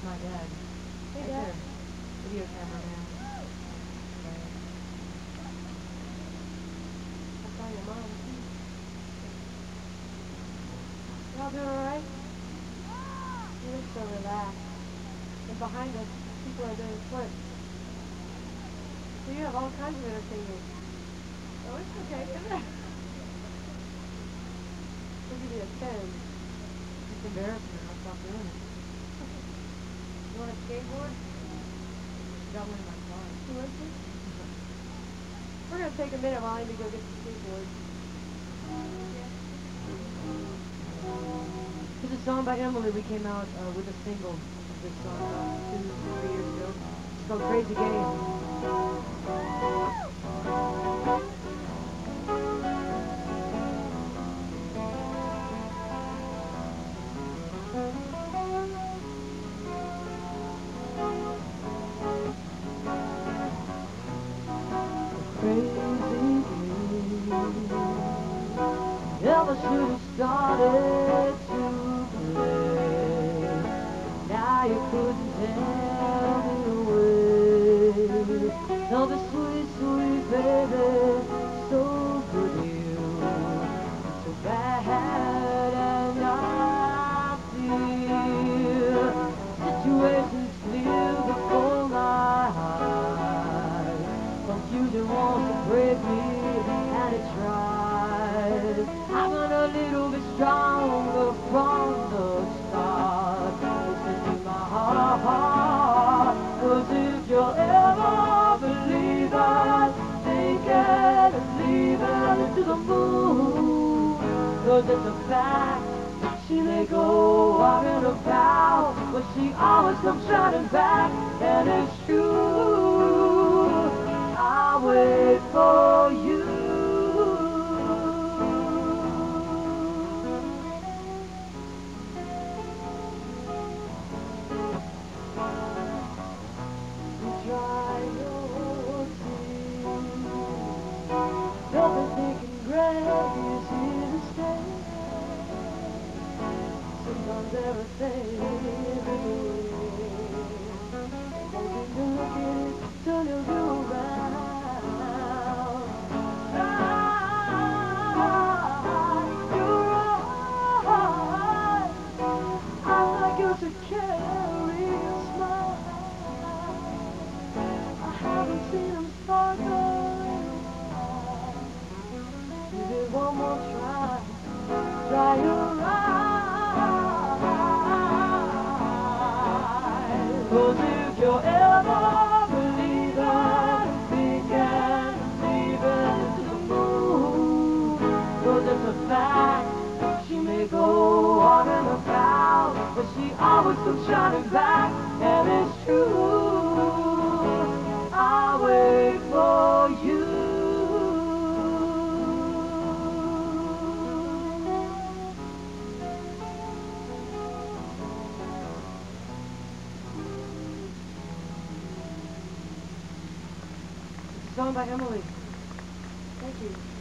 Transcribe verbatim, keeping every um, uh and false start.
my dad. Hey, Right Dad. there. Video cameraman. I saw your mom, too. Y'all doing alright? You look so relaxed. And behind us, people are doing flips. So you have all kinds of entertainment. Oh, it's okay, isn't it? We'll give you a ten. It's embarrassing. I'll stop doing it. You want a skateboard? Got one in my car. You want to? We're going to take a minute while Amy go get the skateboard. This is a song by Emily. We came out uh, with a single of this song about two, three years ago. It's called Crazy Game. Crazy game. Never should have started to play. Now you couldn't tell me away. Now the sweet, sweet baby, so good you, so bad and I feel situations clear before my eyes. Confusion wants to break me, and it tries. I got a little bit stronger from the start. Listen to my heart, 'cause if you'll ever believe it, take it and leave it into the moon. 'Cause it's a fact, she may go walking about, but she always comes shining back, and it's true. I'll wait for you. Dry your tears. Don't be thinking grace is a stay. Sometimes everything is in the way. Hoping to look at it, turn you around. You're right. I like you to carry a smile. I haven't seen them sparkle in a while. Give it one more try. Try your eyes. 'Cause if you ever believe it, we can leave it to the moon. 'Cause it's a fact, she may go on and about, but she always comes shining back, and it's true. I'll wait for you. It's a song by Emily. Thank you.